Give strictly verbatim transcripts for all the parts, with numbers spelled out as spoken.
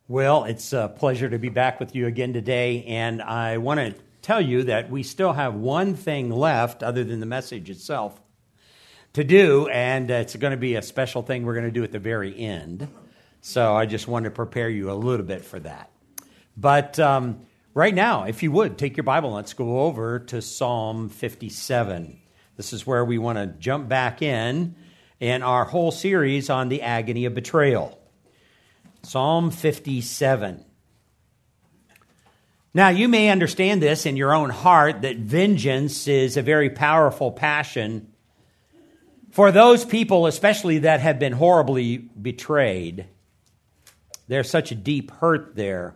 Well, it's a pleasure to be back with you again today, and I want to tell you that we still have one thing left other than the message itself to do, and it's going to be a special thing we're going to do at the very end. So I just want to prepare you a little bit for that. But um, right now, if you would, take your Bible, let's go over to Psalm fifty-seven. This is where we want to jump back in in our whole series on the agony of betrayal. Psalm fifty-seven. Now, you may understand this in your own heart, that vengeance is a very powerful passion for those people, especially that have been horribly betrayed. There's such a deep hurt there.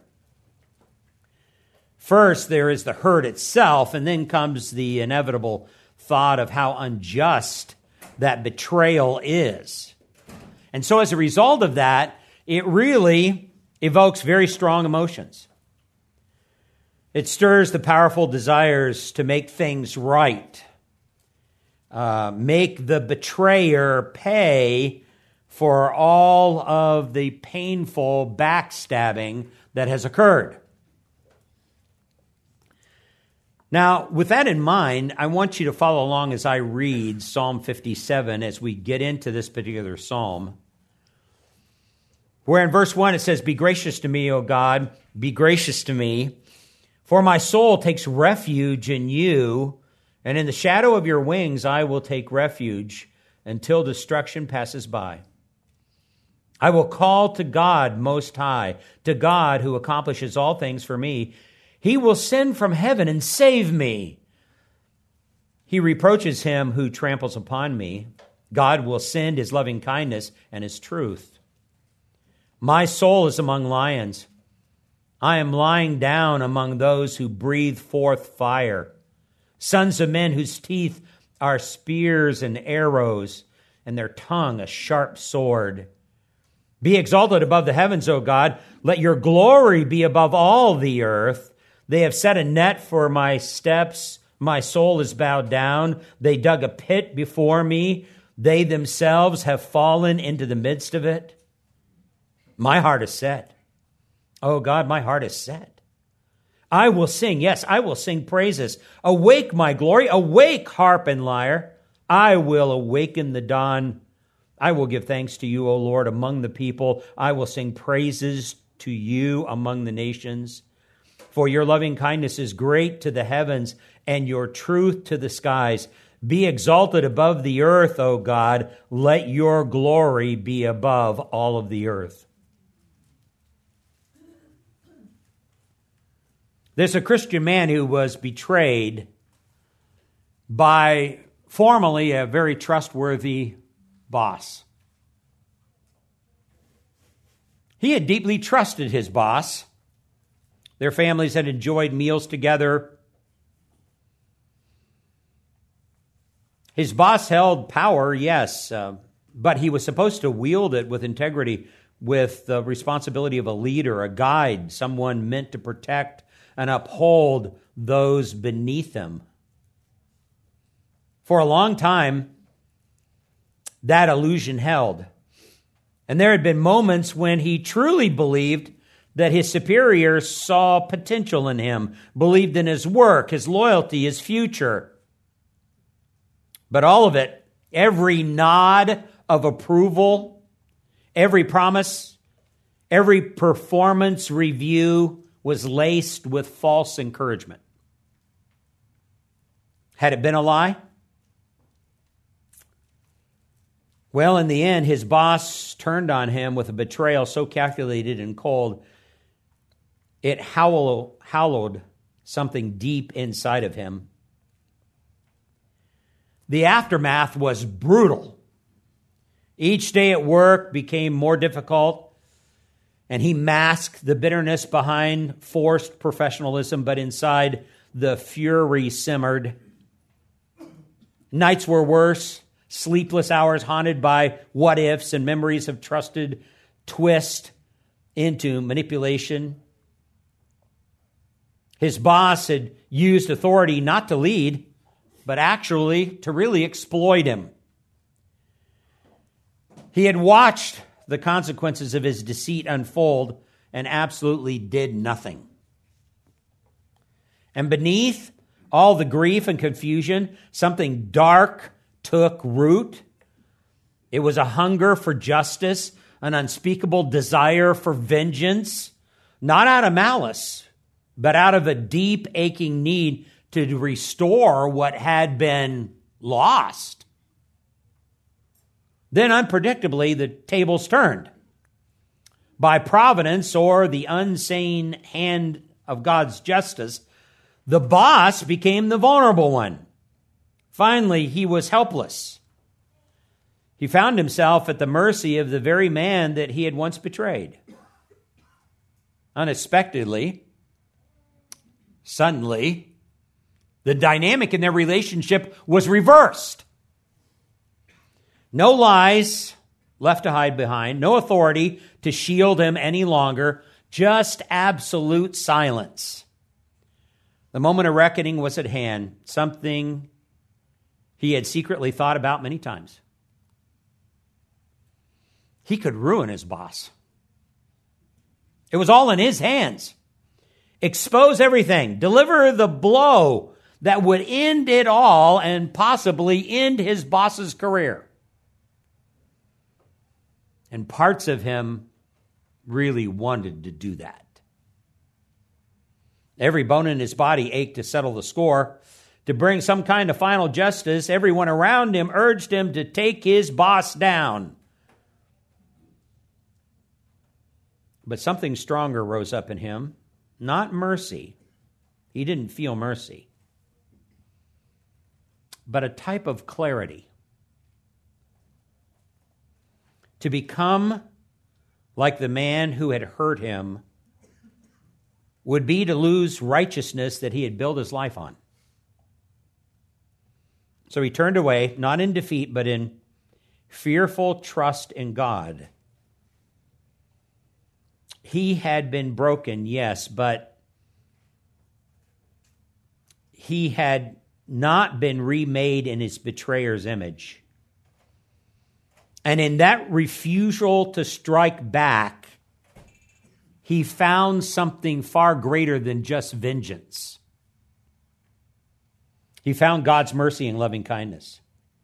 First, there is the hurt itself, and then comes the inevitable thought of how unjust that betrayal is. And so as a result of that, it really evokes very strong emotions. It stirs the powerful desires to make things right, uh, make the betrayer pay for all of the painful backstabbing that has occurred. Now, with that in mind, I want you to follow along as I read Psalm fifty-seven as we get into this particular psalm, where in verse one it says, "Be gracious to me, O God, be gracious to me, for my soul takes refuge in you, and in the shadow of your wings I will take refuge until destruction passes by. I will call to God Most High, to God who accomplishes all things for me. He will send from heaven and save me. He reproaches him who tramples upon me. God will send his loving kindness and his truth. My soul is among lions. I am lying down among those who breathe forth fire, sons of men whose teeth are spears and arrows, and their tongue a sharp sword. Be exalted above the heavens, O God. Let your glory be above all the earth. They have set a net for my steps. My soul is bowed down. They dug a pit before me. They themselves have fallen into the midst of it. My heart is set. Oh God, my heart is set. I will sing. Yes, I will sing praises. Awake, my glory. Awake, harp and lyre. I will awaken the dawn. I will give thanks to you, O Lord, among the people. I will sing praises to you among the nations. For your loving kindness is great to the heavens, and your truth to the skies. Be exalted above the earth, O God. Let your glory be above all of the earth." There's a Christian man who was betrayed by formerly a very trustworthy boss. He had deeply trusted his boss. Their families had enjoyed meals together. His boss held power, yes, uh, but he was supposed to wield it with integrity, with the responsibility of a leader, a guide, someone meant to protect and uphold those beneath him. For a long time, that illusion held. And there had been moments when he truly believed that his superiors saw potential in him, believed in his work, his loyalty, his future. But all of it, every nod of approval, every promise, every performance review was laced with false encouragement. Had it been a lie? Well, in the end, his boss turned on him with a betrayal so calculated and cold, it howl, hallowed something deep inside of him. The aftermath was brutal. Each day at work became more difficult, and he masked the bitterness behind forced professionalism, but inside the fury simmered. Nights were worse, sleepless hours haunted by what-ifs and memories of trusted twist into manipulation. His boss had used authority not to lead, but actually to really exploit him. He had watched the consequences of his deceit unfold, and absolutely did nothing. And beneath all the grief and confusion, something dark took root. It was a hunger for justice, an unspeakable desire for vengeance, not out of malice, but out of a deep, aching need to restore what had been lost. Then, unpredictably, the tables turned. By providence or the unseen hand of God's justice, the boss became the vulnerable one. Finally, he was helpless. He found himself at the mercy of the very man that he had once betrayed. Unexpectedly, suddenly, the dynamic in their relationship was reversed. No lies left to hide behind, no authority to shield him any longer, just absolute silence. The moment of reckoning was at hand, something he had secretly thought about many times. He could ruin his boss. It was all in his hands. Expose everything, deliver the blow that would end it all and possibly end his boss's career. And parts of him really wanted to do that. Every bone in his body ached to settle the score, to bring some kind of final justice. Everyone around him urged him to take his boss down. But something stronger rose up in him, not mercy. He didn't feel mercy, but a type of clarity. To become like the man who had hurt him would be to lose righteousness that he had built his life on. So he turned away, not in defeat, but in fearful trust in God. He had been broken, yes, but he had not been remade in his betrayer's image. And in that refusal to strike back, he found something far greater than just vengeance. He found God's mercy and loving kindness.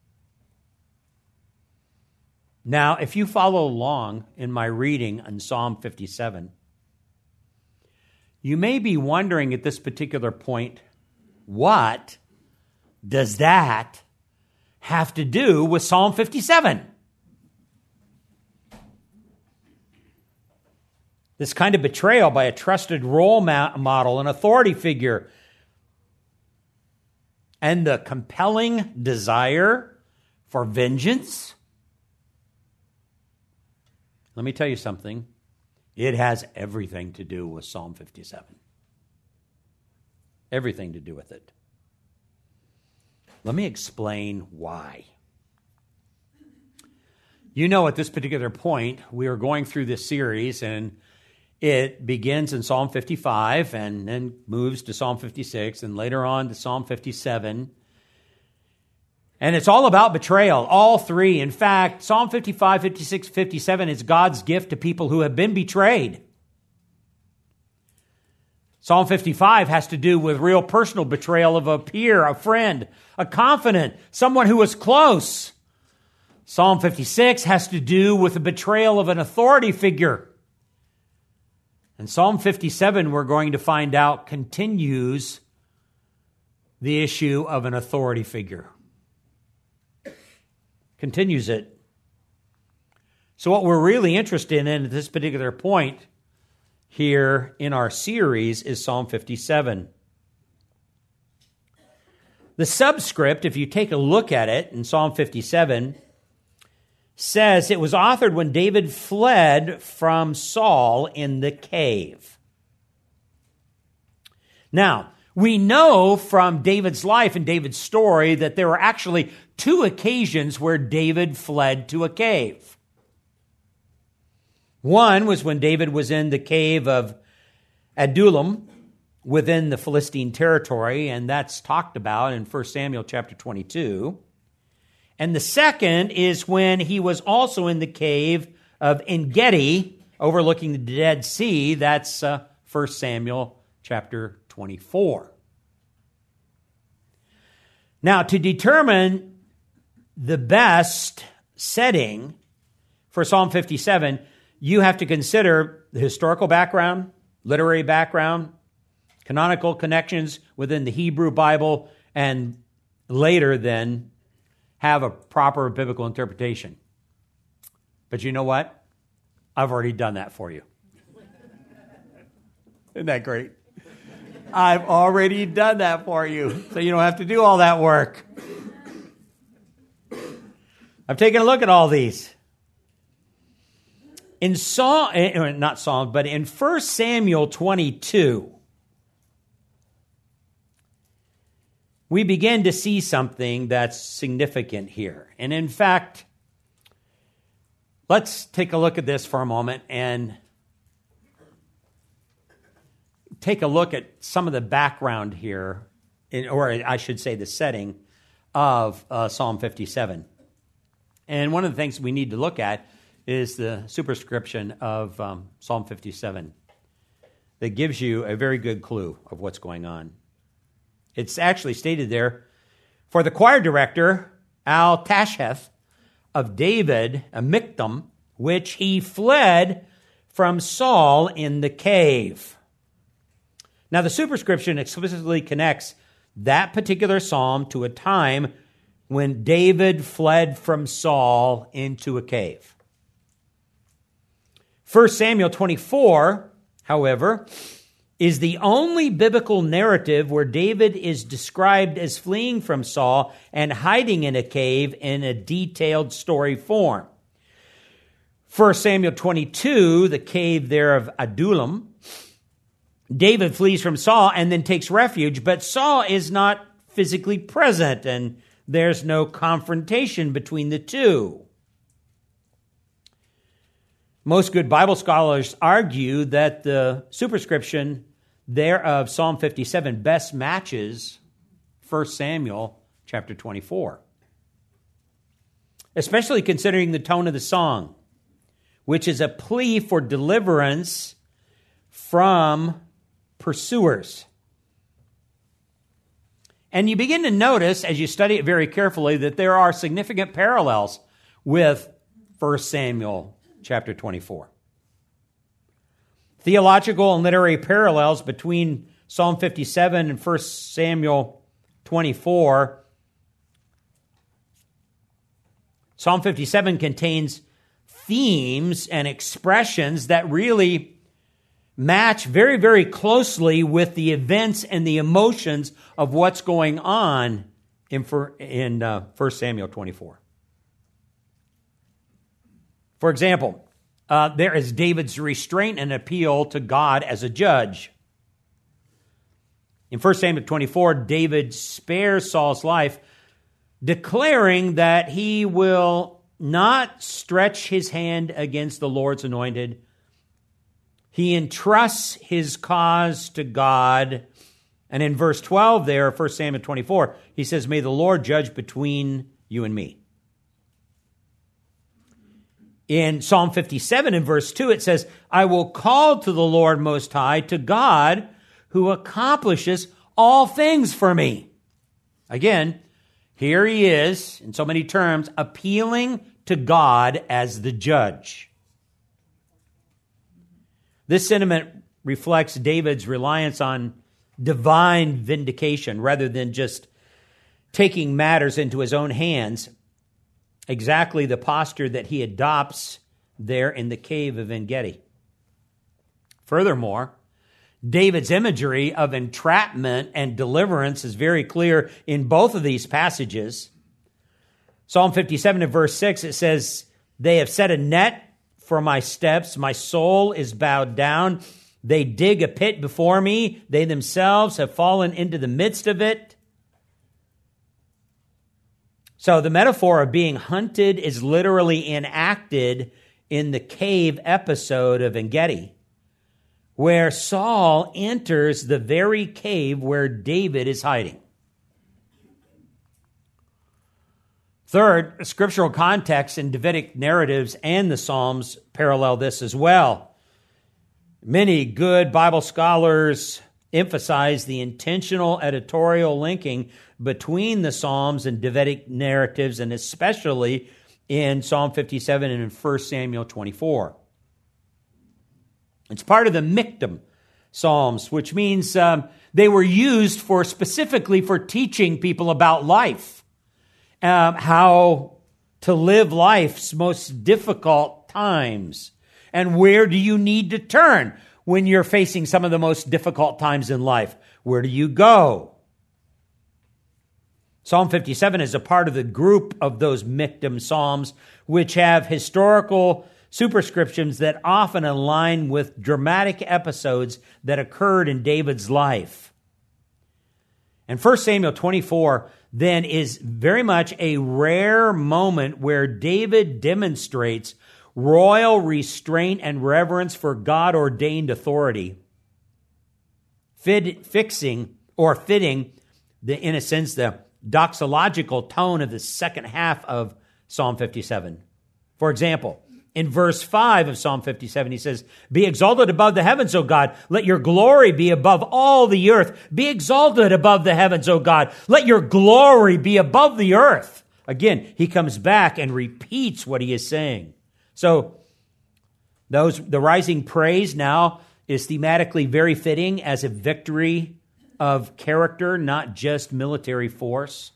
Now, if you follow along in my reading in Psalm fifty-seven, you may be wondering at this particular point, what does that have to do with Psalm fifty-seven? This kind of betrayal by a trusted role model, an authority figure, and the compelling desire for vengeance. Let me tell you something. It has everything to do with Psalm fifty-seven. Everything to do with it. Let me explain why. You know, at this particular point, we are going through this series, and it begins in Psalm fifty-five and then moves to Psalm fifty-six and later on to Psalm fifty-seven. And it's all about betrayal, all three. In fact, Psalm fifty-five, fifty-six, fifty-seven is God's gift to people who have been betrayed. Psalm fifty-five has to do with real personal betrayal of a peer, a friend, a confidant, someone who was close. Psalm fifty-six has to do with the betrayal of an authority figure. And Psalm fifty-seven, we're going to find out, continues the issue of an authority figure. Continues it. So what we're really interested in at this particular point here in our series is Psalm fifty-seven. The subscript, if you take a look at it in Psalm fifty-seven, says it was authored when David fled from Saul in the cave. Now, we know from David's life and David's story that there were actually two occasions where David fled to a cave. One was when David was in the cave of Adullam within the Philistine territory, and that's talked about in First Samuel chapter twenty-two. And the second is when he was also in the cave of En-Gedi, overlooking the Dead Sea. That's uh, First Samuel chapter twenty-four. Now, to determine the best setting for Psalm fifty-seven, you have to consider the historical background, literary background, canonical connections within the Hebrew Bible, and later then have a proper biblical interpretation. But you know what? I've already done that for you. Isn't that great? I've already done that for you, so you don't have to do all that work. I've taken a look at all these. In Psalm, not Psalm, but in First Samuel twenty-two, we begin to see something that's significant here. And in fact, let's take a look at this for a moment and take a look at some of the background here, in, or I should say the setting of uh, Psalm fifty-seven. And one of the things we need to look at is the superscription of um, Psalm fifty-seven that gives you a very good clue of what's going on. It's actually stated there, for the choir director, Al-Tasheth, of David, a Miktam, which he fled from Saul in the cave. Now, the superscription explicitly connects that particular psalm to a time when David fled from Saul into a cave. First Samuel twenty-four, however, is the only biblical narrative where David is described as fleeing from Saul and hiding in a cave in a detailed story form. First Samuel twenty-two, the cave there of Adullam, David flees from Saul and then takes refuge, but Saul is not physically present, and there's no confrontation between the two. Most good Bible scholars argue that the superscription there of Psalm fifty-seven best matches First Samuel chapter twenty-four, especially considering the tone of the song, which is a plea for deliverance from pursuers. And you begin to notice, as you study it very carefully, that there are significant parallels with First Samuel chapter twenty-four. Theological and literary parallels between Psalm fifty-seven and First Samuel twenty-four. Psalm fifty-seven contains themes and expressions that really match very, very closely with the events and the emotions of what's going on in, in uh, First Samuel twenty-four. For example, uh, there is David's restraint and appeal to God as a judge. In First Samuel twenty-four, David spares Saul's life, declaring that he will not stretch his hand against the Lord's anointed. He entrusts his cause to God. And in verse twelve there, First Samuel twenty-four, he says, "May the Lord judge between you and me." In Psalm fifty-seven, in verse two, it says, "I will call to the Lord Most High, to God who accomplishes all things for me." Again, here he is, in so many terms, appealing to God as the judge. This sentiment reflects David's reliance on divine vindication rather than just taking matters into his own hands, exactly the posture that he adopts there in the cave of En-Gedi. Furthermore, David's imagery of entrapment and deliverance is very clear in both of these passages. Psalm fifty-seven and verse six, it says, "They have set a net for my steps. My soul is bowed down. They dig a pit before me. They themselves have fallen into the midst of it." So the metaphor of being hunted is literally enacted in the cave episode of En-Gedi, where Saul enters the very cave where David is hiding. Third, scriptural context and Davidic narratives and the Psalms parallel this as well. Many good Bible scholars emphasize the intentional editorial linking between the Psalms and Davidic narratives, and especially in Psalm fifty-seven and in First Samuel twenty-four. It's part of the Miktam Psalms, which means um, they were used for specifically for teaching people about life, um, how to live life's most difficult times, and where do you need to turn when you're facing some of the most difficult times in life? Where do you go? Psalm fifty-seven is a part of the group of those Miktam Psalms, which have historical superscriptions that often align with dramatic episodes that occurred in David's life. And First Samuel twenty-four then is very much a rare moment where David demonstrates royal restraint and reverence for God-ordained authority, fit, fixing or fitting, the, in a sense, the doxological tone of the second half of Psalm fifty-seven. For example, in verse five of Psalm fifty-seven, he says, "Be exalted above the heavens, O God. Let your glory be above all the earth. Be exalted above the heavens, O God. Let your glory be above the earth." Again, he comes back and repeats what he is saying. So those the rising praise now is thematically very fitting as a victory of character, not just military force.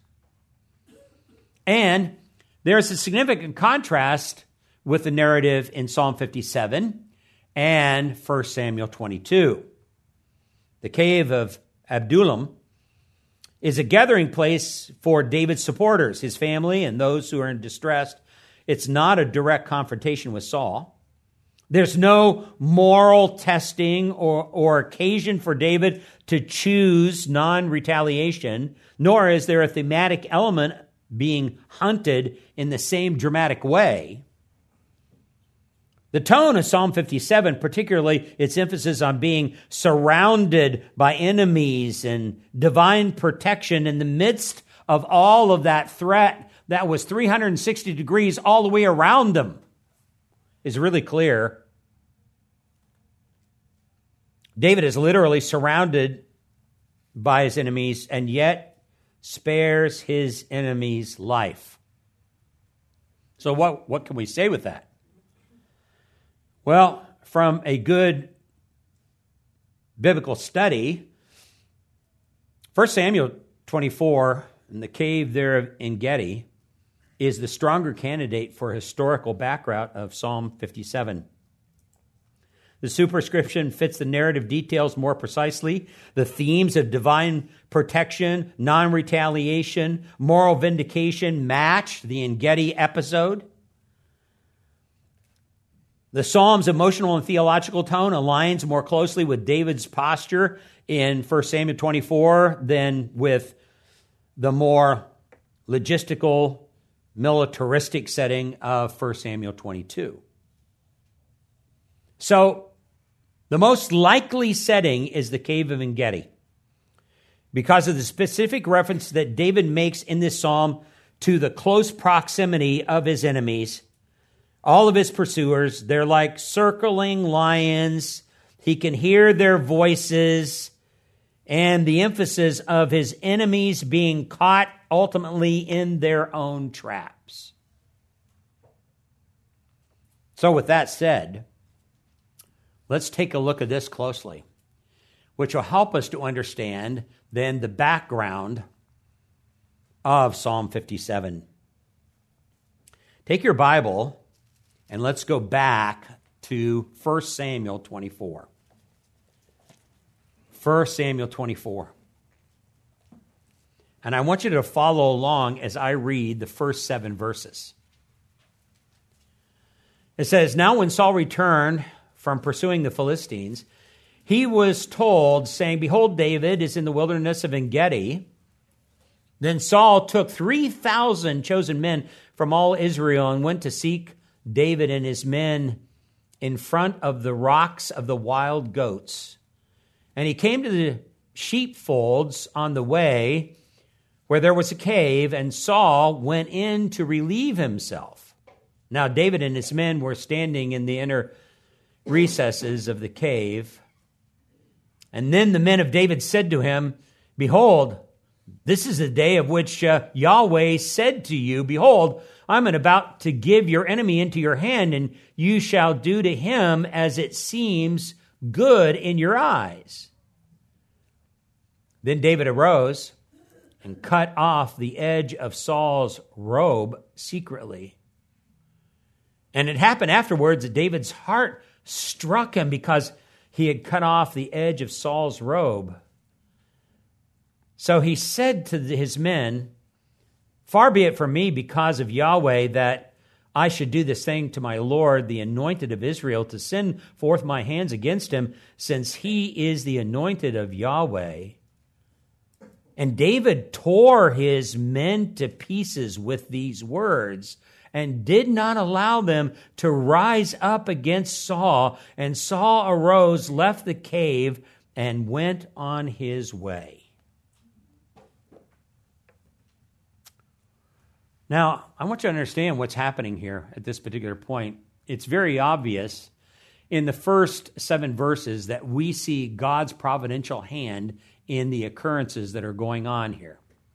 And there's a significant contrast with the narrative in Psalm fifty-seven and First Samuel twenty-two. The cave of Adullam is a gathering place for David's supporters, his family, and those who are in distress. It's not a direct confrontation with Saul. There's no moral testing or, or occasion for David to choose non-retaliation, nor is there a thematic element being hunted in the same dramatic way. The tone of Psalm fifty-seven, particularly its emphasis on being surrounded by enemies and divine protection in the midst of all of that threat that was three hundred sixty degrees all the way around them, is really clear. David is literally surrounded by his enemies and yet spares his enemy's life. So what, what can we say with that? Well, from a good biblical study, First Samuel twenty-four, in the cave there of En-gedi, is the stronger candidate for historical background of Psalm fifty-seven. The superscription fits the narrative details more precisely. The themes of divine protection, non-retaliation, moral vindication match the En-gedi episode. The Psalm's emotional and theological tone aligns more closely with David's posture in First Samuel twenty-four than with the more logistical, militaristic setting of First Samuel twenty-two. So, the most likely setting is the cave of En-gedi, because of the specific reference that David makes in this psalm to the close proximity of his enemies. All of his pursuers, they're like circling lions. He can hear their voices, and the emphasis of his enemies being caught ultimately in their own traps. So with that said, let's take a look at this closely, which will help us to understand then the background of Psalm fifty-seven. Take your Bible and let's go back to First Samuel twenty-four. First Samuel twenty-four. And I want you to follow along as I read the first seven verses. It says, "Now when Saul returned from pursuing the Philistines, he was told, saying, 'Behold, David is in the wilderness of En-gedi.' Then Saul took three thousand chosen men from all Israel and went to seek David and his men in front of the rocks of the wild goats. And he came to the sheepfolds on the way where there was a cave, and Saul went in to relieve himself. Now David and his men were standing in the inner recesses of the cave. And then the men of David said to him, Behold, this is the day of which uh, Yahweh said to you, Behold, I'm about to give your enemy into your hand, and you shall do to him as it seems good in your eyes. Then David arose and cut off the edge of Saul's robe secretly. And it happened afterwards that David's heart struck him because he had cut off the edge of Saul's robe. So he said to his men, Far be it from me because of Yahweh that I should do this thing to my Lord, the anointed of Israel, to send forth my hands against him, since he is the anointed of Yahweh. And David tore his men to pieces with these words, and did not allow them to rise up against Saul. And Saul arose, left the cave, and went on his way. Now, I want you to understand what's happening here at this particular point. It's very obvious in the first seven verses that we see God's providential hand in the occurrences that are going on here,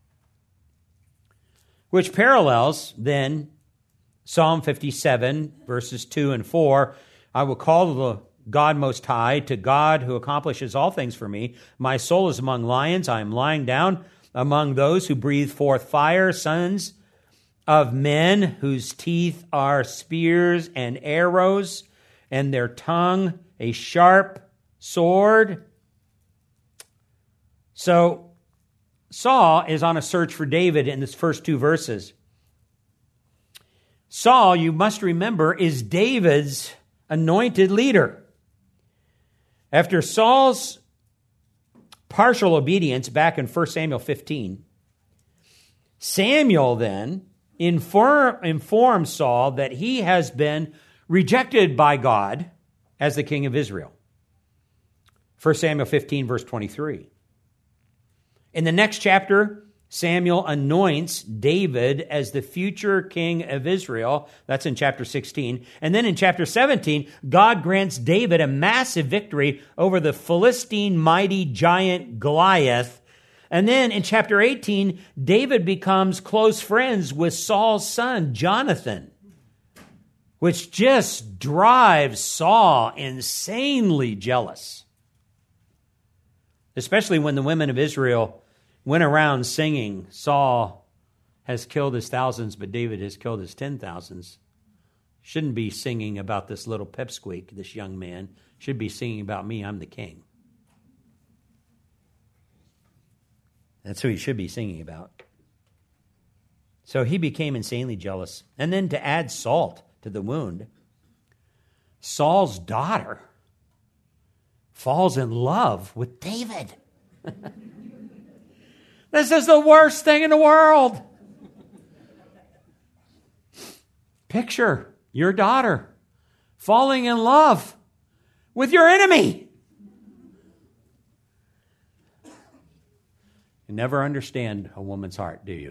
which parallels then Psalm fifty-seven, verses two and four. I will call the God Most High, to God who accomplishes all things for me. My soul is among lions. I am lying down among those who breathe forth fire, sons of men whose teeth are spears and arrows, and their tongue a sharp sword. So Saul is on a search for David in this first two verses. Saul, you must remember, is David's anointed leader. After Saul's partial obedience back in First Samuel fifteen, Samuel then inform, informs Saul that he has been rejected by God as the king of Israel. First Samuel fifteen, verse twenty-three. In the next chapter, Samuel anoints David as the future king of Israel. That's in chapter sixteen. And then in chapter seventeen, God grants David a massive victory over the Philistine mighty giant Goliath. And then in chapter eighteen, David becomes close friends with Saul's son, Jonathan, which just drives Saul insanely jealous, especially when the women of Israel went around singing, Saul has killed his thousands, but David has killed his ten thousands. Shouldn't be singing about this little pipsqueak, this young man. Should be singing about me, I'm the king. That's who he should be singing about. So he became insanely jealous. And then to add salt to the wound, Saul's daughter falls in love with David. This is the worst thing in the world. Picture your daughter falling in love with your enemy. You never understand a woman's heart, do you?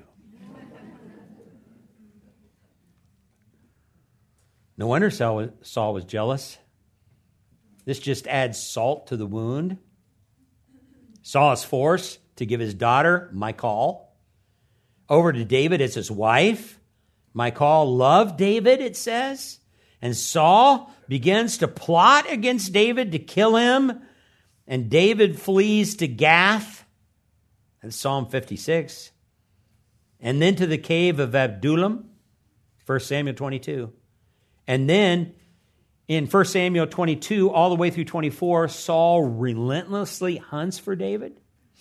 No wonder Saul was jealous. This just adds salt to the wound. Saul is forced to give his daughter, Michal, over to David as his wife. Michal loved David, it says. And Saul begins to plot against David to kill him. And David flees to Gath. That's Psalm fifty-six. And then to the cave of Adullam, First Samuel twenty-two. And then in First Samuel twenty-two, all the way through twenty-four, Saul relentlessly hunts for David.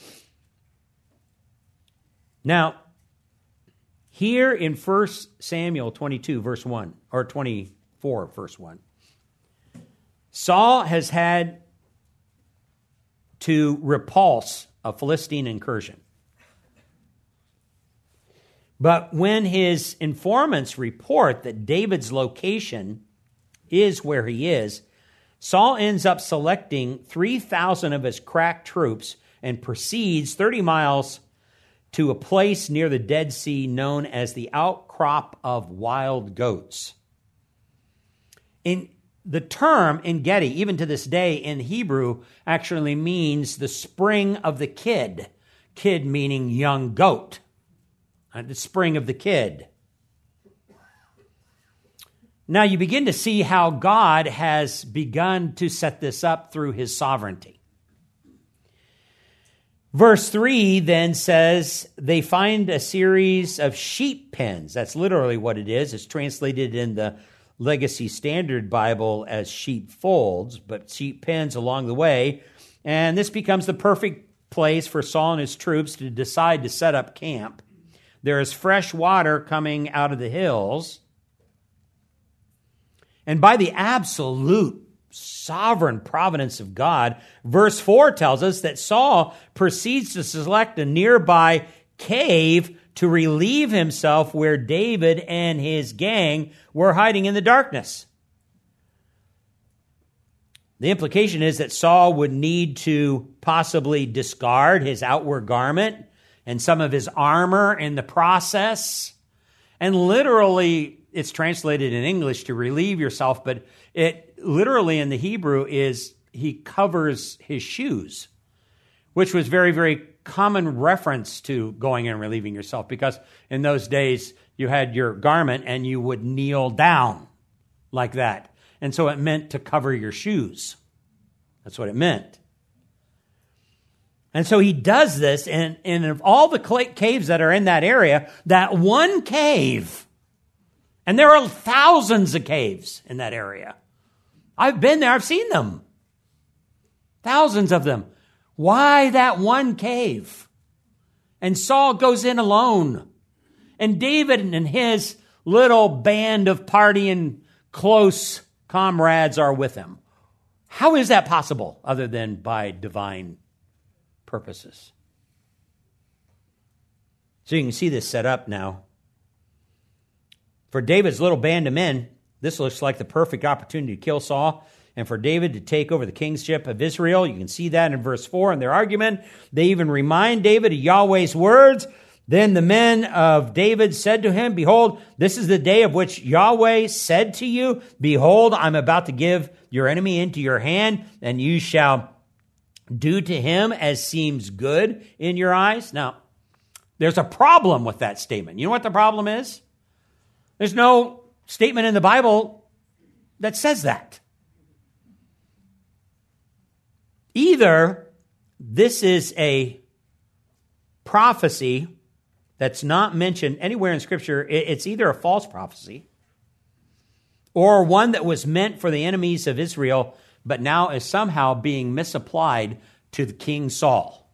Now, here in First Samuel twenty-two, verse one, or twenty-four, verse one, Saul has had to repulse a Philistine incursion. But when his informants report that David's location is where he is, Saul ends up selecting three thousand of his crack troops and proceeds thirty miles to a place near the Dead Sea known as the outcrop of wild goats. In the term En Gedi, even to this day in Hebrew, actually means the spring of the kid. Kid meaning young goat. The spring of the kid. Now you begin to see how God has begun to set this up through his sovereignty. Verse three then says, they find a series of sheep pens. That's literally what it is. It's translated in the Legacy Standard Bible as sheepfolds, but sheep pens along the way. And this becomes the perfect place for Saul and his troops to decide to set up camp. There is fresh water coming out of the hills. And by the absolute sovereign providence of God, verse four tells us that Saul proceeds to select a nearby cave to relieve himself where David and his gang were hiding in the darkness. The implication is that Saul would need to possibly discard his outward garment and some of his armor in the process. And literally, it's translated in English to relieve yourself, but it literally in the Hebrew is he covers his shoes, which was very, very common reference to going and relieving yourself, because in those days you had your garment and you would kneel down like that. And so it meant to cover your shoes. That's what it meant. And so he does this, and, and of all the caves that are in that area, that one cave, and there are thousands of caves in that area. I've been there, I've seen them. Thousands of them. Why that one cave? And Saul goes in alone. And David and his little band of partying close comrades are with him. How is that possible other than by divine purposes? So you can see this set up now. For David's little band of men, this looks like the perfect opportunity to kill Saul, and for David to take over the kingship of Israel. You can see that in verse four in their argument. They even remind David of Yahweh's words. Then the men of David said to him, behold, this is the day of which Yahweh said to you, behold, I'm about to give your enemy into your hand, and you shall do to him as seems good in your eyes. Now, there's a problem with that statement. You know what the problem is? There's no statement in the Bible that says that. Either this is a prophecy that's not mentioned anywhere in Scripture. It's either a false prophecy or one that was meant for the enemies of Israel, but now is somehow being misapplied to the King Saul.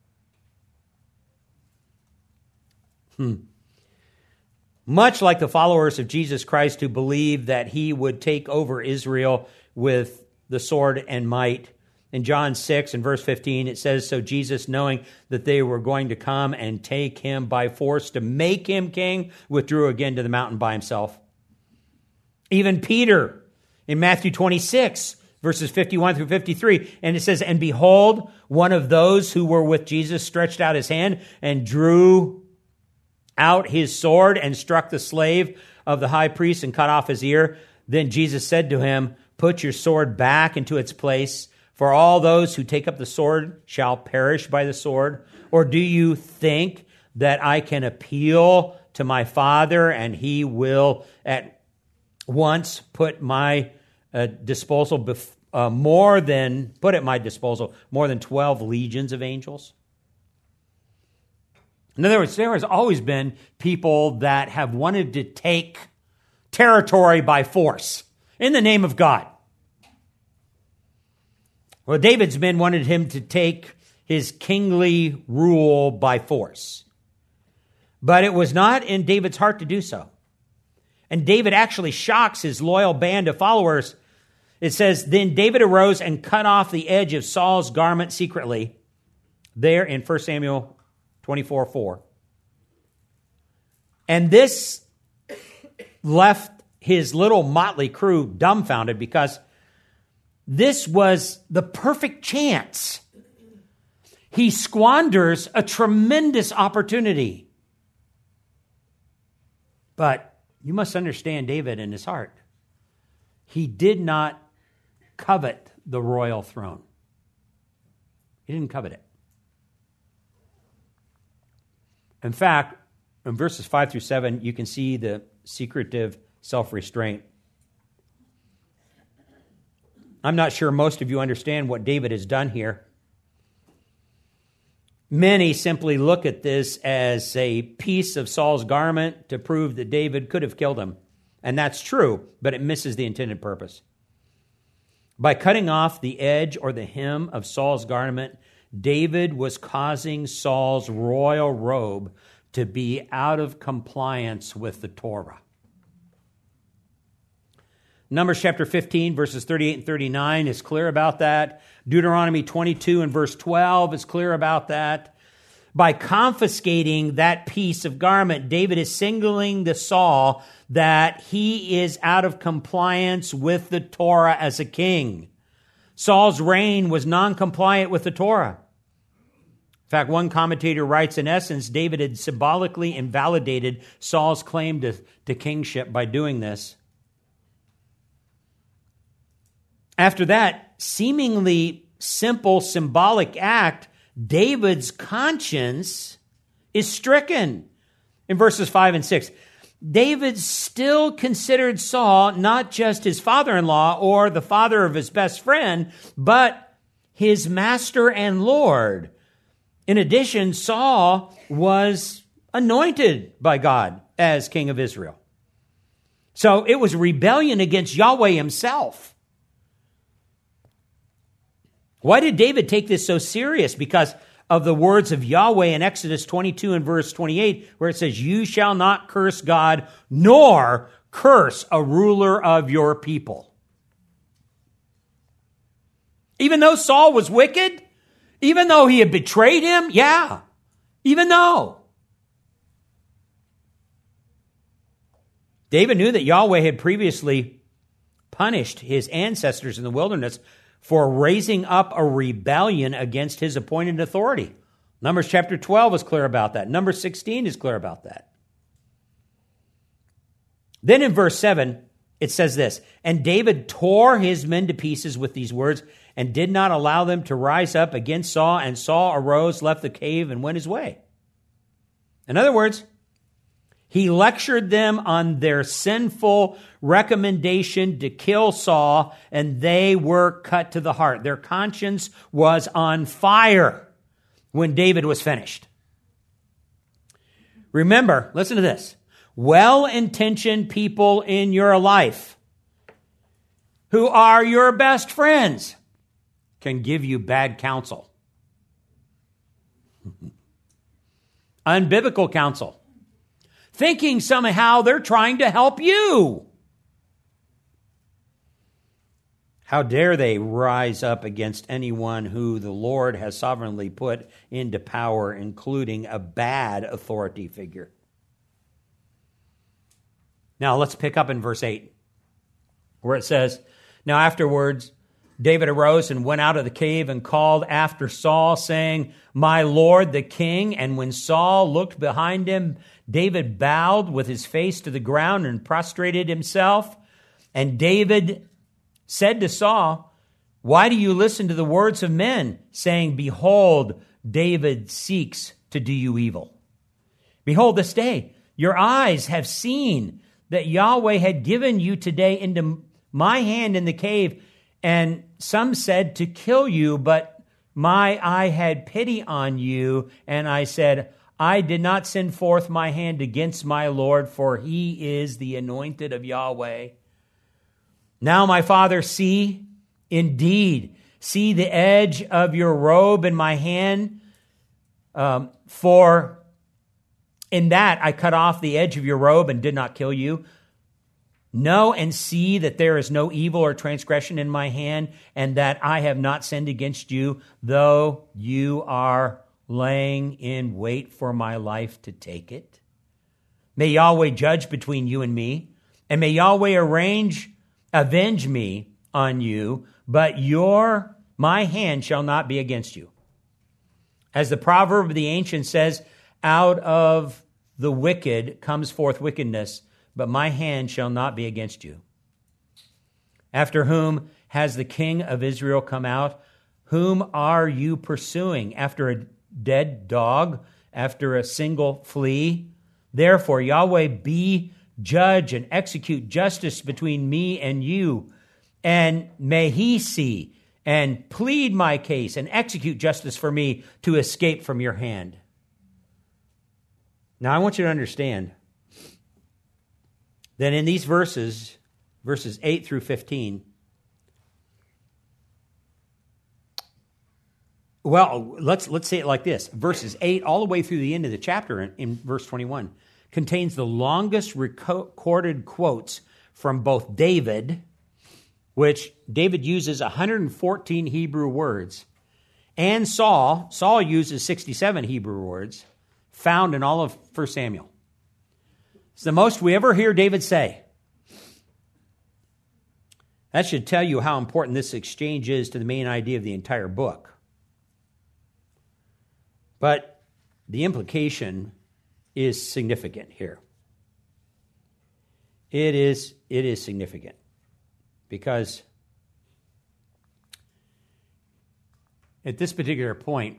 Hmm. Much like the followers of Jesus Christ who believed that he would take over Israel with the sword and might. In John six and verse fifteen, it says, so Jesus, knowing that they were going to come and take him by force to make him king, withdrew again to the mountain by himself. Even Peter, in Matthew twenty-six, verses fifty-one through fifty-three, and it says, and behold, one of those who were with Jesus stretched out his hand and drew out his sword and struck the slave of the high priest and cut off his ear. Then Jesus said to him, put your sword back into its place, for all those who take up the sword shall perish by the sword. Or do you think that I can appeal to my Father and he will at once put my uh, disposal bef- uh, more than, put at my disposal more than twelve legions of angels? In other words, there has always been people that have wanted to take territory by force in the name of God. Well, David's men wanted him to take his kingly rule by force. But it was not in David's heart to do so. And David actually shocks his loyal band of followers. It says, then David arose and cut off the edge of Saul's garment secretly, there in First Samuel twenty-four four. And this left his little motley crew dumbfounded, because this was the perfect chance. he squanders a tremendous opportunity. But you must understand David in his heart. He did not covet the royal throne. He didn't covet it. In fact, in verses five through seven, you can see the secretive self-restraint. I'm not sure most of you understand what David has done here. Many simply look at this as a piece of Saul's garment to prove that David could have killed him. And that's true, but it misses the intended purpose. By cutting off the edge or the hem of Saul's garment, David was causing Saul's royal robe to be out of compliance with the Torah. Numbers chapter fifteen, verses thirty-eight and thirty-nine is clear about that. Deuteronomy twenty-two and verse twelve is clear about that. By confiscating that piece of garment, David is signaling to Saul that he is out of compliance with the Torah as a king. Saul's reign was non-compliant with the Torah. In fact, one commentator writes, in essence, David had symbolically invalidated Saul's claim to, to kingship by doing this. After that seemingly simple symbolic act, David's conscience is stricken. In verses five and six, David still considered Saul not just his father-in-law or the father of his best friend, but his master and Lord. In addition, Saul was anointed by God as king of Israel. So it was rebellion against Yahweh himself. Why did David take this so serious? Because of the words of Yahweh in Exodus twenty-two and verse twenty-eight, where it says, "You shall not curse God, nor curse a ruler of your people." Even though Saul was wicked, even though he had betrayed him, yeah, even though. David knew that Yahweh had previously punished his ancestors in the wilderness for raising up a rebellion against his appointed authority. Numbers chapter twelve is clear about that. Numbers sixteen is clear about that. Then in verse seven, it says this, "And David tore his men to pieces with these words and did not allow them to rise up against Saul. And Saul arose, left the cave, and went his way." In other words, he lectured them on their sinful recommendation to kill Saul, and they were cut to the heart. Their conscience was on fire when David was finished. Remember, listen to this. Well-intentioned people in your life who are your best friends can give you bad counsel. Unbiblical counsel. Thinking somehow they're trying to help you. How dare they rise up against anyone who the Lord has sovereignly put into power, including a bad authority figure. Now let's pick up in verse eight, where it says, "Now afterwards, David arose and went out of the cave and called after Saul, saying, 'My Lord the king.' And when Saul looked behind him, David bowed with his face to the ground and prostrated himself. And David said to Saul, 'Why do you listen to the words of men, saying, Behold, David seeks to do you evil? Behold, this day your eyes have seen that Yahweh had given you today into my hand in the cave, and some said to kill you, but my eye had pity on you, and I said, I did not send forth my hand against my Lord, for he is the anointed of Yahweh. Now, my father, see, indeed, see the edge of your robe in my hand, um, for in that I cut off the edge of your robe and did not kill you. Know and see that there is no evil or transgression in my hand, and that I have not sinned against you, though you are laying in wait for my life to take it. May Yahweh judge between you and me, and may Yahweh arrange, avenge me on you, but your, my hand shall not be against you.' As the proverb of the ancient says, out of the wicked comes forth wickedness, but my hand shall not be against you. After whom has the king of Israel come out? Whom are you pursuing? After a dead dog? After a single flea? Therefore, Yahweh, be judge and execute justice between me and you. And may he see and plead my case and execute justice for me to escape from your hand. Now, I want you to understand that in these verses, verses eight through fifteen, well, let's let's say it like this. Verses eight all the way through the end of the chapter in, in verse twenty-one contains the longest recorded quotes from both David, which David uses one hundred fourteen Hebrew words, and Saul. Saul uses sixty-seven Hebrew words found in all of First Samuel. It's the most we ever hear David say. That should tell you how important this exchange is to the main idea of the entire book. But the implication is significant here. It is, it is significant because at this particular point,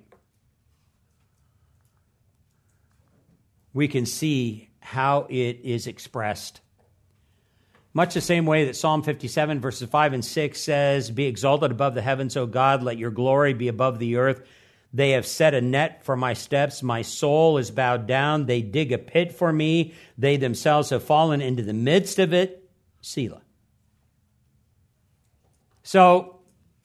we can see how it is expressed. Much the same way that Psalm fifty-seven, verses five and six says, be exalted above the heavens, O God, let your glory be above the earth. They have set a net for my steps. My soul is bowed down. They dig a pit for me. They themselves have fallen into the midst of it. Selah. So,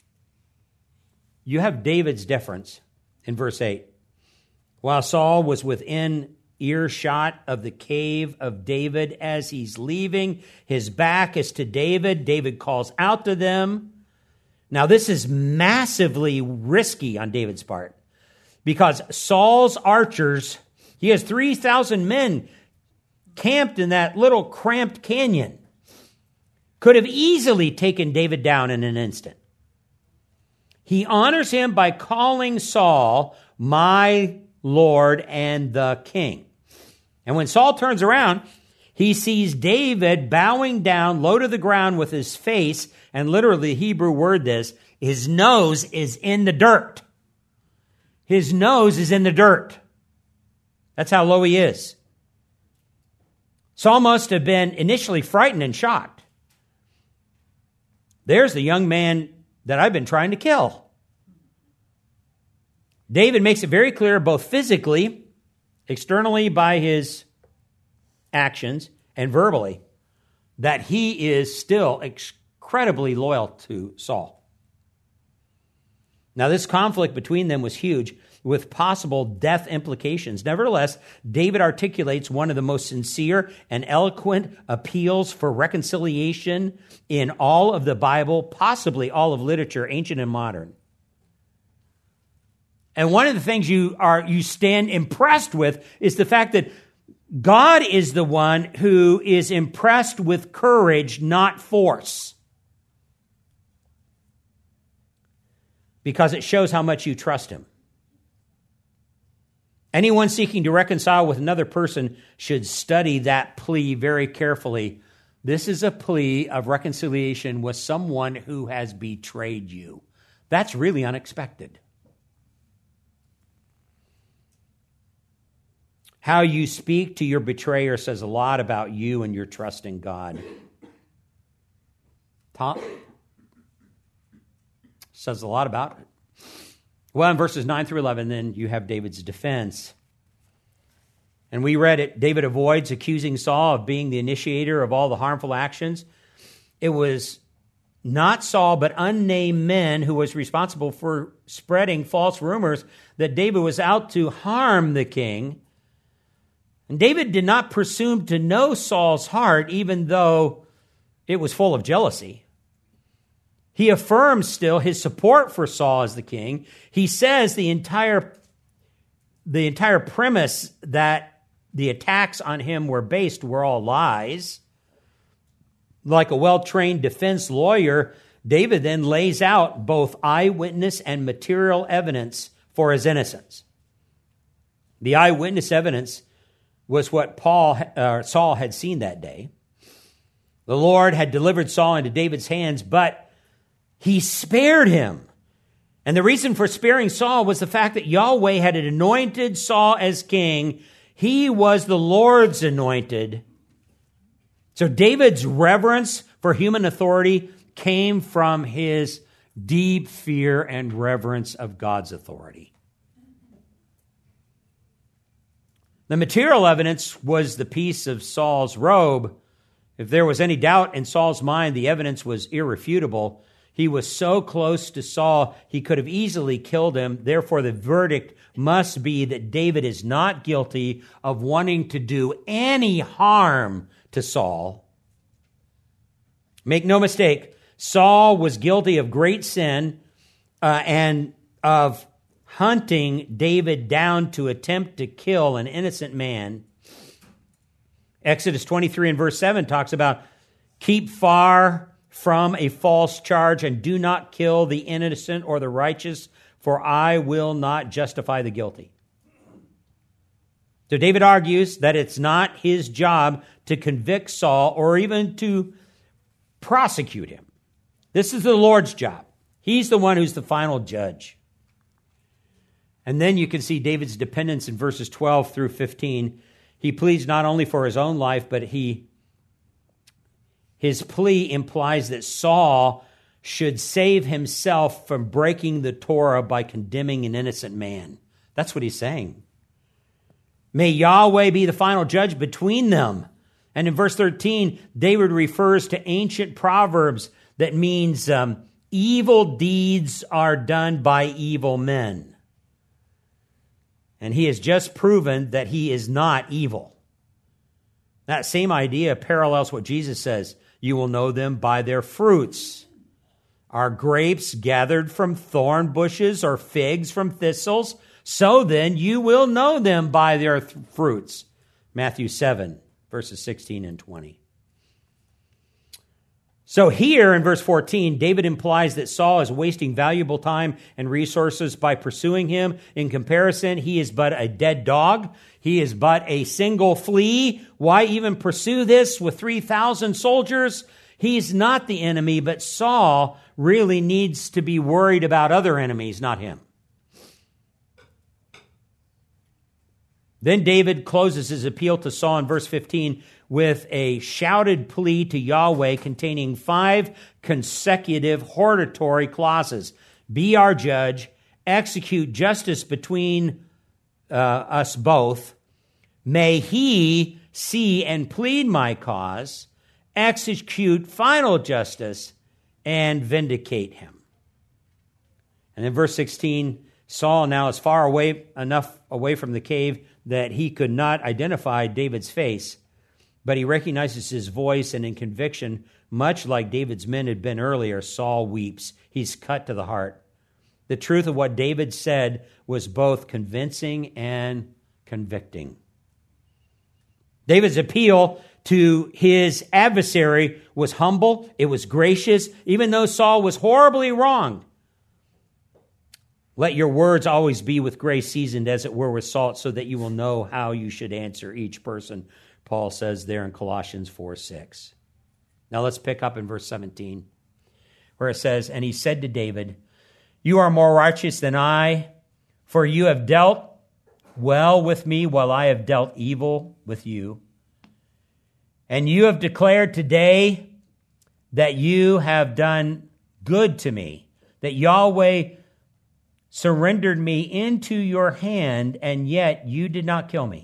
you have David's deference in verse eight. While Saul was within earshot of the cave of David as he's leaving, his back is to David. David calls out to them. Now, this is massively risky on David's part because Saul's archers, he has three thousand men camped in that little cramped canyon, could have easily taken David down in an instant. He honors him by calling Saul my Lord and the king. And when Saul turns around, he sees David bowing down low to the ground with his face, and literally the Hebrew word this, his nose is in the dirt. His nose is in the dirt. That's how low he is. Saul must have been initially frightened and shocked. There's the young man that I've been trying to kill. David makes it very clear, both physically, externally by his actions, and verbally, that he is still incredibly loyal to Saul. Now, this conflict between them was huge, with possible death implications. Nevertheless, David articulates one of the most sincere and eloquent appeals for reconciliation in all of the Bible, possibly all of literature, ancient and modern. And one of the things you are you stand impressed with is the fact that God is the one who is impressed with courage, not force. Because it shows how much you trust him. Anyone seeking to reconcile with another person should study that plea very carefully. This is a plea of reconciliation with someone who has betrayed you. That's really unexpected. How you speak to your betrayer says a lot about you and your trust in God. Tom? Says a lot about it. Well, in verses nine through eleven, then you have David's defense. And we read it. David avoids accusing Saul of being the initiator of all the harmful actions. It was not Saul, but unnamed men who was responsible for spreading false rumors that David was out to harm the king. And David did not presume to know Saul's heart, even though it was full of jealousy. He affirms still his support for Saul as the king. He says the entire, the entire premise that the attacks on him were based were all lies. Like a well-trained defense lawyer, David then lays out both eyewitness and material evidence for his innocence. The eyewitness evidence was what Paul, uh, Saul had seen that day. The Lord had delivered Saul into David's hands, but he spared him. And the reason for sparing Saul was the fact that Yahweh had anointed Saul as king. He was the Lord's anointed. So David's reverence for human authority came from his deep fear and reverence of God's authority. The material evidence was the piece of Saul's robe. If there was any doubt in Saul's mind, the evidence was irrefutable. He was so close to Saul, he could have easily killed him. Therefore, the verdict must be that David is not guilty of wanting to do any harm to Saul. Make no mistake, Saul was guilty of great sin uh, and of hunting David down to attempt to kill an innocent man. Exodus twenty-three and verse seven talks about, keep far from a false charge and do not kill the innocent or the righteous, for I will not justify the guilty. So David argues that it's not his job to convict Saul or even to prosecute him. This is the Lord's job. He's the one who's the final judge. And then you can see David's dependence in verses twelve through fifteen. He pleads not only for his own life, but he his plea implies that Saul should save himself from breaking the Torah by condemning an innocent man. That's what he's saying. May Yahweh be the final judge between them. And in verse thirteen, David refers to ancient proverbs that means um, evil deeds are done by evil men. And he has just proven that he is not evil. That same idea parallels what Jesus says. You will know them by their fruits. Are grapes gathered from thorn bushes or figs from thistles? So then you will know them by their th- fruits. Matthew seven, verses sixteen and twenty. So here in verse fourteen, David implies that Saul is wasting valuable time and resources by pursuing him. In comparison, he is but a dead dog. He is but a single flea. Why even pursue this with three thousand soldiers? He's not the enemy, but Saul really needs to be worried about other enemies, not him. Then David closes his appeal to Saul in verse fifteen with a shouted plea to Yahweh containing five consecutive hortatory clauses. Be our judge, execute justice between uh, us both. May he see and plead my cause, execute final justice, and vindicate him. And in verse sixteen, Saul now is far away enough away from the cave that he could not identify David's face, but he recognizes his voice, and in conviction, much like David's men had been earlier, Saul weeps. He's cut to the heart. The truth of what David said was both convincing and convicting. David's appeal to his adversary was humble, it was gracious, even though Saul was horribly wrong. Let your words always be with grace, seasoned as it were with salt, so that you will know how you should answer each person, Paul says there in Colossians four six. Now let's pick up in verse seventeen, where it says, and he said to David, you are more righteous than I, for you have dealt well with me while I have dealt evil with you. And you have declared today that you have done good to me, that Yahweh surrendered me into your hand, and yet you did not kill me.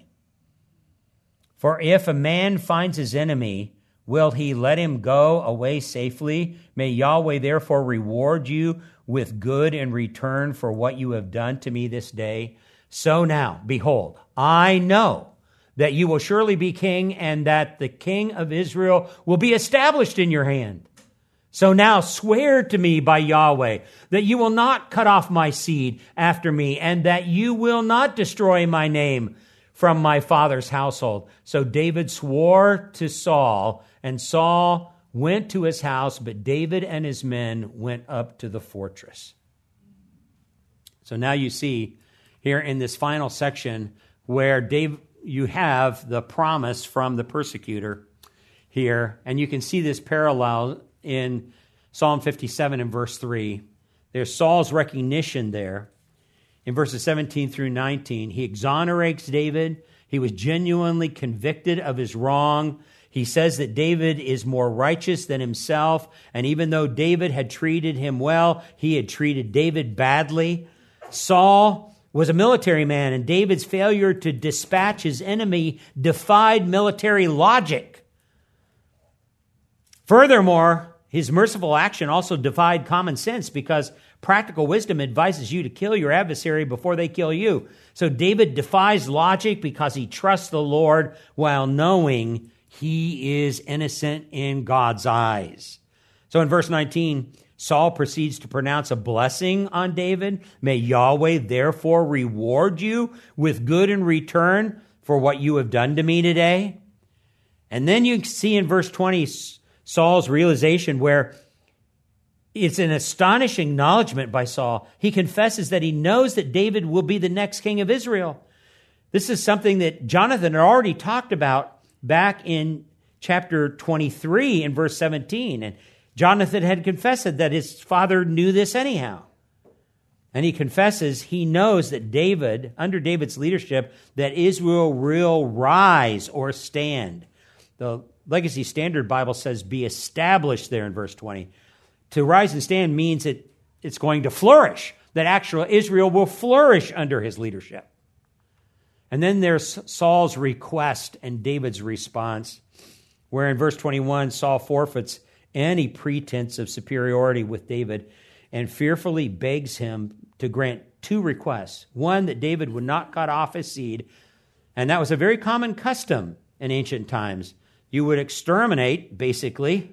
For if a man finds his enemy, will he let him go away safely? May Yahweh therefore reward you with good in return for what you have done to me this day. So now, behold, I know that you will surely be king, and that the king of Israel will be established in your hand. So now swear to me by Yahweh that you will not cut off my seed after me, and that you will not destroy my name from my father's household. So David swore to Saul, and Saul went to his house, but David and his men went up to the fortress. So now you see here in this final section where Dave, you have the promise from the persecutor here, and you can see this parallel in Psalm fifty-seven and verse three. There's Saul's recognition there. In verses seventeen through nineteen, he exonerates David. He was genuinely convicted of his wrong. He says that David is more righteous than himself, and even though David had treated him well, he had treated David badly. Saul was a military man, and David's failure to dispatch his enemy defied military logic. Furthermore, his merciful action also defied common sense, because practical wisdom advises you to kill your adversary before they kill you. So David defies logic because he trusts the Lord while knowing he is innocent in God's eyes. So in verse nineteen, Saul proceeds to pronounce a blessing on David. May Yahweh therefore reward you with good in return for what you have done to me today. And then you see in verse twenty, Saul's realization, where it's an astonishing acknowledgement by Saul. He confesses that he knows that David will be the next king of Israel. This is something that Jonathan had already talked about back in chapter twenty-three in verse seventeen. And Jonathan had confessed that his father knew this anyhow. And he confesses he knows that David, under David's leadership, that Israel will rise or stand. The Legacy Standard Bible says be established there in verse twenty. To rise and stand means that it's going to flourish, that actual Israel will flourish under his leadership. And then there's Saul's request and David's response, where in verse twenty-one, Saul forfeits any pretense of superiority with David and fearfully begs him to grant two requests. One, that David would not cut off his seed, and that was a very common custom in ancient times. You would exterminate, basically,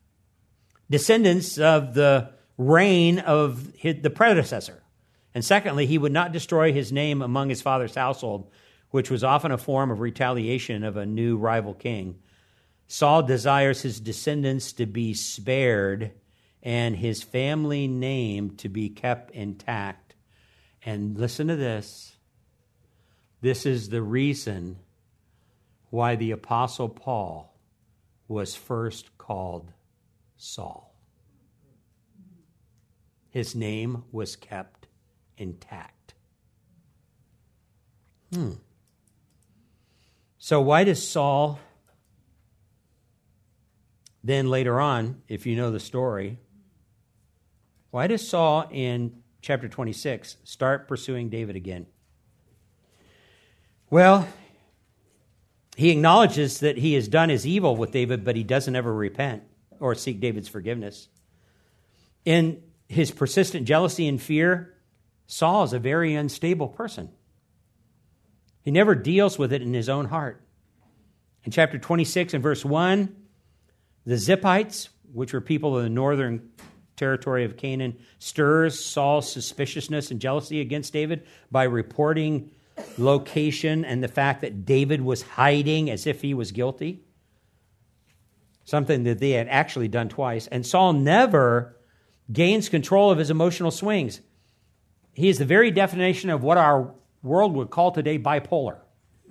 descendants of the reign of the predecessor. And secondly, he would not destroy his name among his father's household, which was often a form of retaliation of a new rival king. Saul desires his descendants to be spared and his family name to be kept intact. And listen to this. This is the reason why the Apostle Paul was first called Saul. His name was kept intact. Hmm. So why does Saul then later on, if you know the story, why does Saul in chapter twenty-six start pursuing David again? Well, he acknowledges that he has done his evil with David, but he doesn't ever repent or seek David's forgiveness. In his persistent jealousy and fear, Saul is a very unstable person. He never deals with it in his own heart. In chapter twenty-six and verse one, the Ziphites, which were people of the northern territory of Canaan, stirs Saul's suspiciousness and jealousy against David by reporting location and the fact that David was hiding as if he was guilty. Something that they had actually done twice. And Saul never gains control of his emotional swings. He is the very definition of what our world would call today bipolar.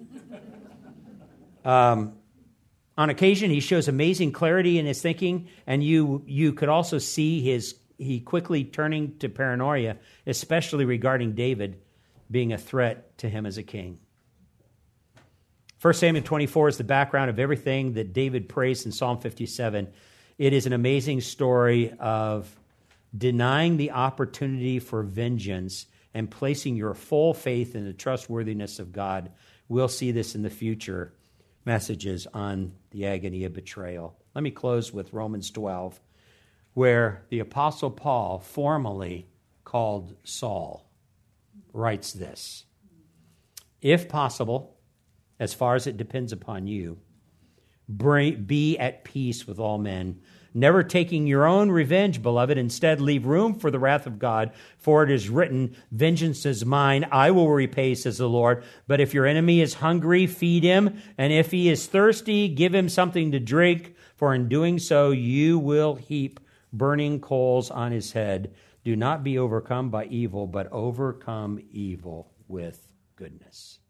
Um, on occasion, he shows amazing clarity in his thinking, and you you could also see his he quickly turning to paranoia, especially regarding David being a threat to him as a king. First Samuel twenty-four is the background of everything that David praised in Psalm fifty-seven. It is an amazing story of denying the opportunity for vengeance and placing your full faith in the trustworthiness of God. We'll see this in the future messages on the agony of betrayal. Let me close with Romans twelve, where the Apostle Paul, formerly called Saul, writes this: if possible, as far as it depends upon you, bring, be at peace with all men, never taking your own revenge, beloved. Instead, leave room for the wrath of God, for it is written, vengeance is mine, I will repay, says the Lord. But if your enemy is hungry, feed him, and if he is thirsty, give him something to drink, for in doing so, you will heap burning coals on his head. Do not be overcome by evil, but overcome evil with goodness.